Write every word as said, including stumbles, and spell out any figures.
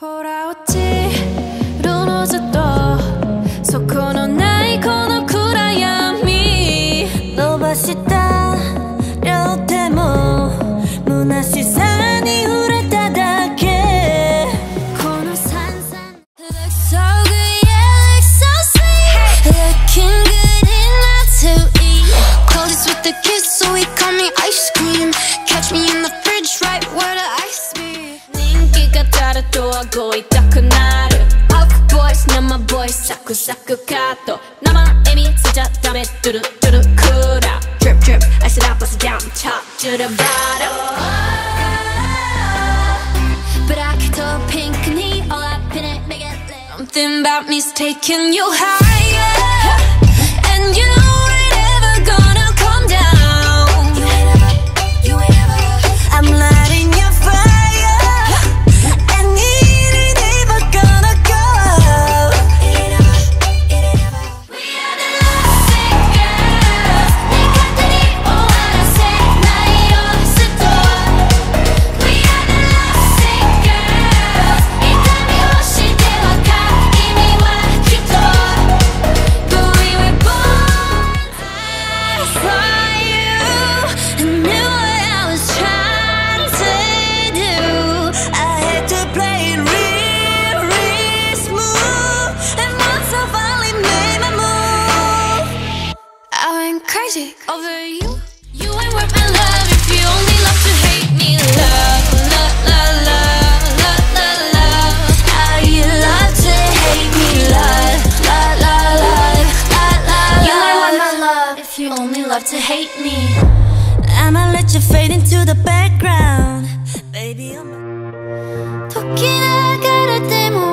ほら落ちるのずっとそこのないこの暗闇伸ばした両手も虚しさに触れただけこの散々 Looks so good, yeah, looks so sweet Looking good enough to eat Coldest with the kiss, so he call me ice cream Catch me in the fridge, right where the ice be 人気がたると顎痛くなる Off voice, 生ボイスサクサクカット生笑みしちゃダメドゥルドゥルクーラー Drip drip, ice it up, bust it down, top to the bottom Black to pink knee, all up in it, make it lit Something about me's taking you higher And you ain't ever gonna come down You ain't ever, you ain't ever I'm lighting your fire And it ain't ever gonna go out It ain't ever, it ain't ever We are the lovesick girls 네 곁들이 오하나 새나이요 스토 We are the lovesick girls痛みをしてわかる意味はきっと But we were born I saw you and knew what I was trying to do I had to play it real, real smooth And once I finally made my move I went crazy over you You ain't worth my love if you only love to hate me Love, love, love, love, love, love, love How you love to hate me Love, love, love, love, love, love You ain't worth my love if you only love to hate me I'ma let you fade into the background Baby, I'm 時流れても